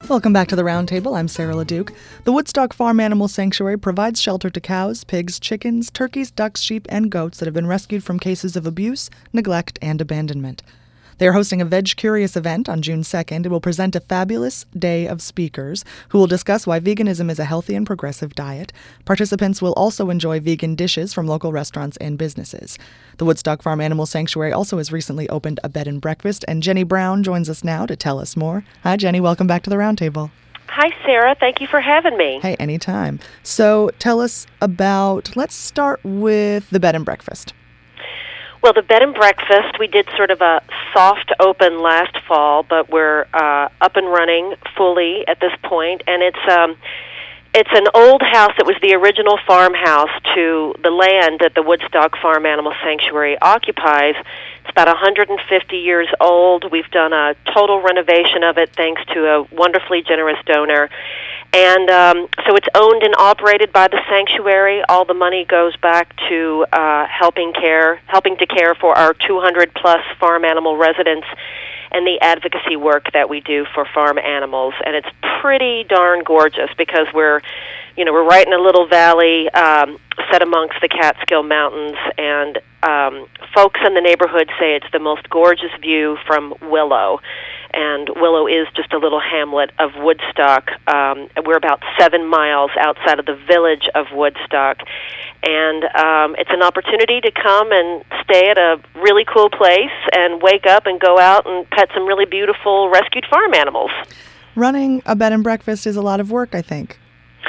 Welcome back to the Roundtable. I'm Sarah LeDuc. The Woodstock Farm Animal Sanctuary provides shelter to cows, pigs, chickens, turkeys, ducks, sheep, and goats that have been rescued from cases of abuse, neglect, and abandonment. They are hosting a Veg Curious event on June 2nd and will present a fabulous day of speakers who will discuss why veganism is a healthy and progressive diet. Participants will also enjoy vegan dishes from local restaurants and businesses. The Woodstock Farm Animal Sanctuary also has recently opened a bed and breakfast, and Jenny Brown joins us now to tell us more. Hi, Jenny. Welcome back to the Roundtable. Hi, Sarah. Thank you for having me. Hey, anytime. So tell us let's start with the bed and breakfast. Well, the bed and breakfast, we did sort of a soft open last fall, but we're up and running fully at this point, and it's an old house that was the original farmhouse to the land that the Woodstock Farm Animal Sanctuary occupies. It's about 150 years old. We've done a total renovation of it thanks to a wonderfully generous donor. And so it's owned and operated by the sanctuary. All the money goes back to helping to care for our 200-plus farm animal residents and the advocacy work that we do for farm animals. And it's pretty darn gorgeous because we're right in a little valley set amongst the Catskill Mountains, and folks in the neighborhood say it's the most gorgeous view from Willow. And Willow is just a little hamlet of Woodstock. We're about 7 miles outside of the village of Woodstock. And it's an opportunity to come and stay at a really cool place and wake up and go out and pet some really beautiful rescued farm animals. Running a bed and breakfast is a lot of work, I think.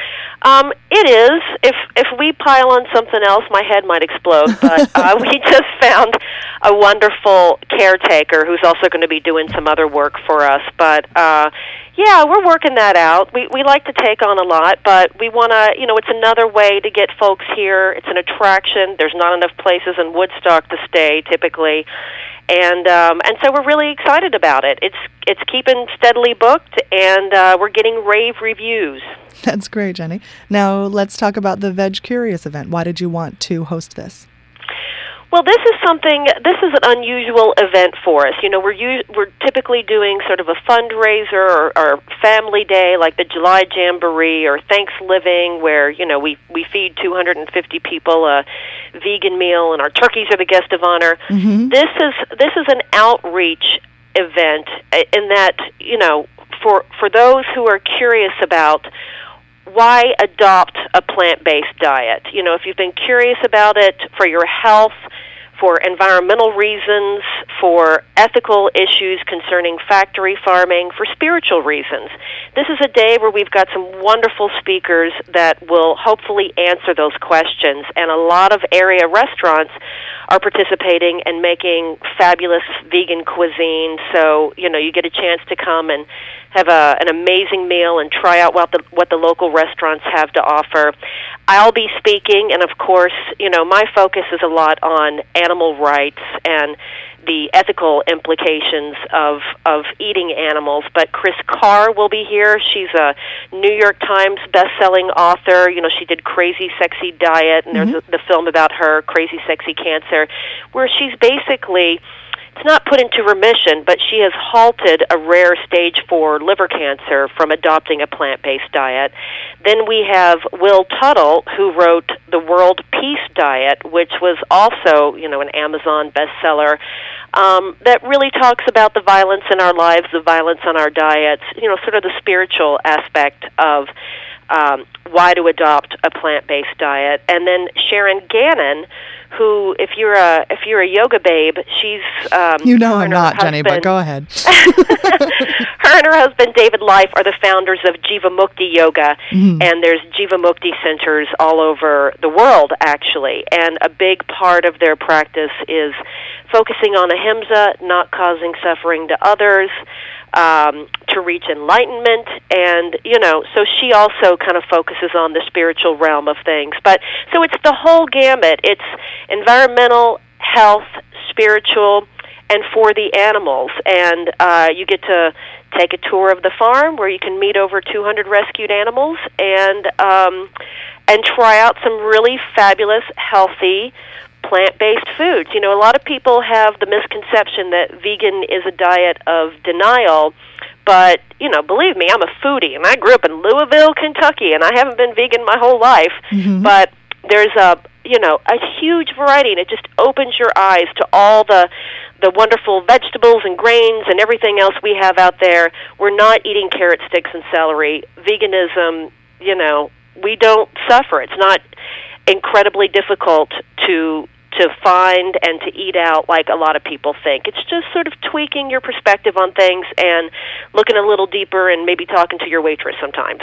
It is. If we pile on something else, my head might explode. But we just found a wonderful caretaker who's also going to be doing some other work for us. But yeah, we're working that out. We like to take on a lot, but we want to. It's another way to get folks here. It's an attraction. There's not enough places in Woodstock to stay typically. And so we're really excited about it. It's keeping steadily booked, and we're getting rave reviews. That's great, Jenny. Now let's talk about the Veg Curious event. Why did you want to host this? Well, this is an unusual event for us. We're typically doing sort of a fundraiser or family day like the July Jamboree or Thanksgiving, where, we feed 250 people a vegan meal and our turkeys are the guest of honor. Mm-hmm. This is an outreach event in that, for those who are curious about why adopt a plant-based diet. If you've been curious about it for your health, for environmental reasons, for ethical issues concerning factory farming, for spiritual reasons. This is a day where we've got some wonderful speakers that will hopefully answer those questions, and a lot of area restaurants are participating and making fabulous vegan cuisine, so you get a chance to come and have an amazing meal and try out what the local restaurants have to offer. I'll be speaking, and of course, my focus is a lot on animal rights and the ethical implications of eating animals. But Chris Carr will be here. She's a New York Times best-selling author. She did Crazy Sexy Diet, and there's the film about her, Crazy Sexy Cancer, where she's basically, it's not put into remission, but she has halted a rare stage 4 liver cancer from adopting a plant-based diet. Then we have Will Tuttle, who wrote The World Peace Diet, which was also, an Amazon bestseller, that really talks about the violence in our lives, the violence on our diets, sort of the spiritual aspect of why to adopt a plant-based diet. And then Sharon Gannon, who, if you're a yoga babe, she's I'm not, Jenny, but go ahead. Her and her husband David Life are the founders of Jivamukti Yoga, and there's Jivamukti centers all over the world, actually. And a big part of their practice is focusing on ahimsa, not causing suffering to others, to reach enlightenment, and so she also kind of focuses on the spiritual realm of things. But so it's the whole gamut. It's environmental, health, spiritual, and for the animals. And you get to take a tour of the farm where you can meet over 200 rescued animals and try out some really fabulous, healthy, plant-based foods. A lot of people have the misconception that vegan is a diet of denial, but, believe me, I'm a foodie, and I grew up in Louisville, Kentucky, and I haven't been vegan my whole life, but there's a huge variety, and it just opens your eyes to all the wonderful vegetables and grains and everything else we have out there. We're not eating carrot sticks and celery. Veganism, we don't suffer. It's not incredibly difficult to find and to eat out like a lot of people think. It's just sort of tweaking your perspective on things and looking a little deeper and maybe talking to your waitress sometimes.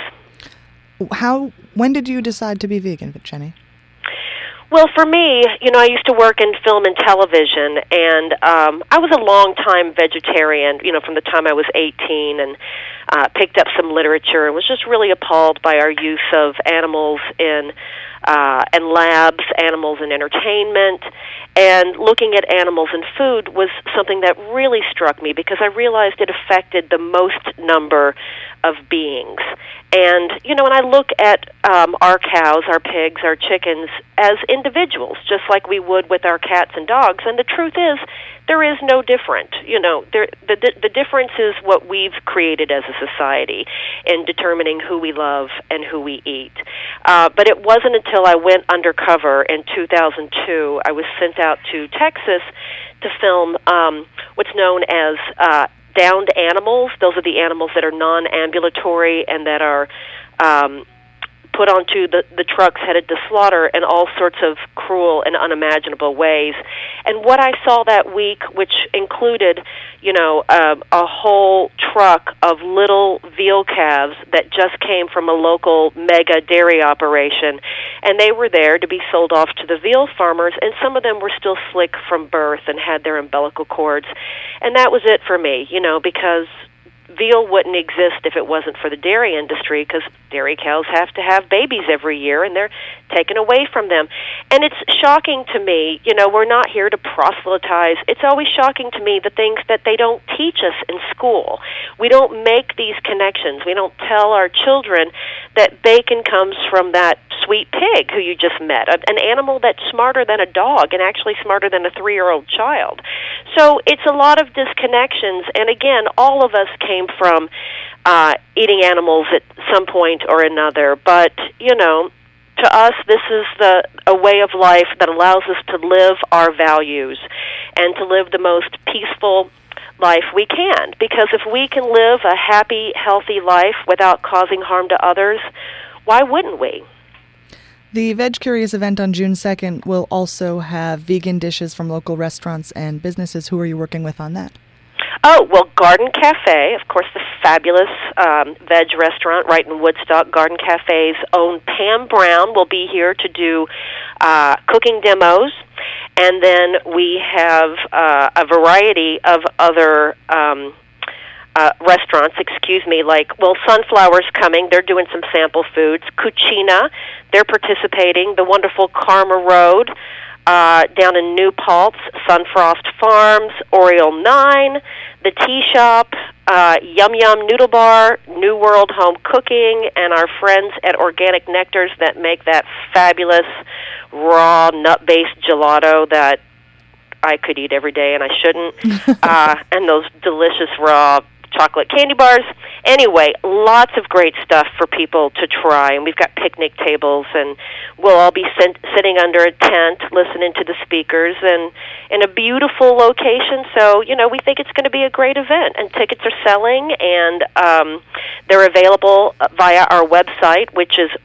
When did you decide to be vegan, Jenny? Well, for me, I used to work in film and television, and I was a long-time vegetarian, from the time I was 18, and picked up some literature and was just really appalled by our use of animals in labs, animals in entertainment, and looking at animals in food was something that really struck me because I realized it affected the most number of beings. And, when I look at our cows, our pigs, our chickens as individuals, just like we would with our cats and dogs, and the truth is, there is no different. The difference is what we've created as a society in determining who we love and who we eat. But it wasn't until I went undercover in 2002, I was sent out to Texas to film what's known as downed animals. Those are the animals that are non-ambulatory and that are put onto the trucks headed to slaughter in all sorts of cruel and unimaginable ways. And what I saw that week, which included, a whole truck of little veal calves that just came from a local mega dairy operation, and they were there to be sold off to the veal farmers, and some of them were still slick from birth and had their umbilical cords. And that was it for me, because veal wouldn't exist if it wasn't for the dairy industry, because dairy cows have to have babies every year, and they're taken away from them. And it's shocking to me, we're not here to proselytize. It's always shocking to me the things that they don't teach us in school. We don't make these connections. We don't tell our children that bacon comes from that sweet pig who you just met, an animal that's smarter than a dog and actually smarter than a 3-year-old child. So it's a lot of disconnections, and again, all of us came from eating animals at some point or another, but, to us, this is a way of life that allows us to live our values and to live the most peaceful life we can. Because if we can live a happy, healthy life without causing harm to others, why wouldn't we? The Veg Curious event on June 2nd will also have vegan dishes from local restaurants and businesses. Who are you working with on that? Oh, well, Garden Cafe, of course, the fabulous veg restaurant right in Woodstock. Garden Cafe's own Pam Brown will be here to do cooking demos. And then we have a variety of other restaurants, like, Sunflower's coming. They're doing some sample foods. Cucina, they're participating. The wonderful Karma Road down in New Paltz, Sunfrost Farms, Oriole 9, The Tea Shop, Yum Yum Noodle Bar, New World Home Cooking, and our friends at Organic Nectars that make that fabulous raw nut-based gelato that I could eat every day and I shouldn't, and those delicious raw chocolate candy bars. Anyway, lots of great stuff for people to try, and we've got picnic tables, and we'll all be sitting under a tent listening to the speakers and in a beautiful location. So, we think it's going to be a great event, and tickets are selling, and they're available via our website, which is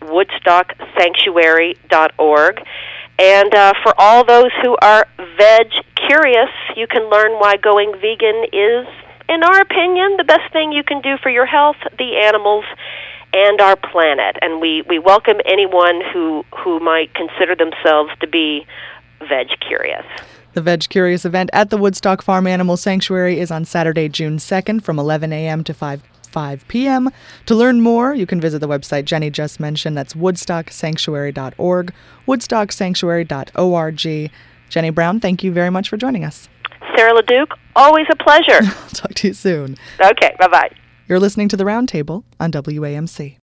woodstocksanctuary.org. And for all those who are veg curious, you can learn why going vegan is, in our opinion, the best thing you can do for your health, the animals, and our planet. And we welcome anyone who might consider themselves to be veg curious. The Veg Curious event at the Woodstock Farm Animal Sanctuary is on Saturday, June 2nd from 11 a.m. to 5 p.m. To learn more, you can visit the website Jenny just mentioned. That's woodstocksanctuary.org, woodstocksanctuary.org. Jenny Brown, thank you very much for joining us. Sarah LeDuc, always a pleasure. I'll talk to you soon. Okay, bye-bye. You're listening to The Roundtable on WAMC.